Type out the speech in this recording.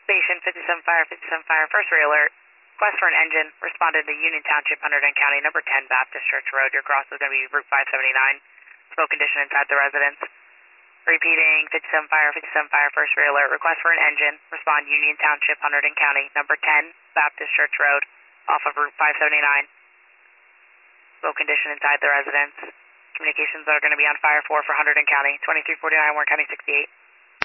Station 57 Fire, first alert. Request for an engine. Responded to Union Township, Hunterdon County, number 10 Baptist Church Road. Your cross is going to be Route 579. Smoke condition inside the residence. Repeating, 57 Fire, first alert. Request for an engine. Respond Union Township, Hunterdon County, number 10 Baptist Church Road, off of Route 579. Smoke condition inside the residence. Communications are going to be on fire 4 for Hunterdon County, 2349 Warren County 68.